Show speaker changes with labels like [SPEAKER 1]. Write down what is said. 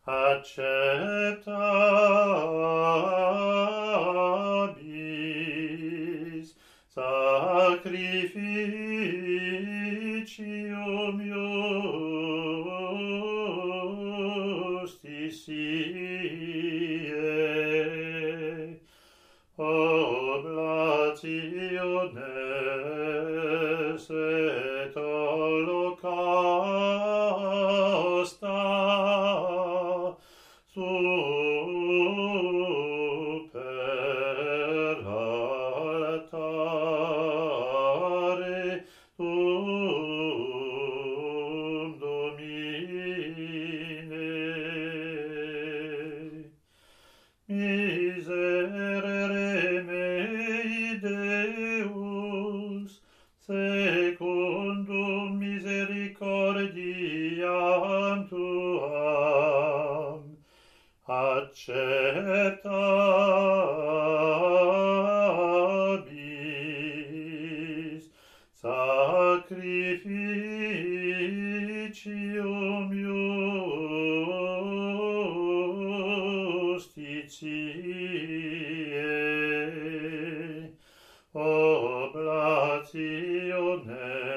[SPEAKER 1] acceptabis sacrificium justitiae, oblationes et holocausta super altare tuum, Domine. Miserere mei, Deus, secundum misericordiam tuam, acceptabis sacrificium justitiae, oblationes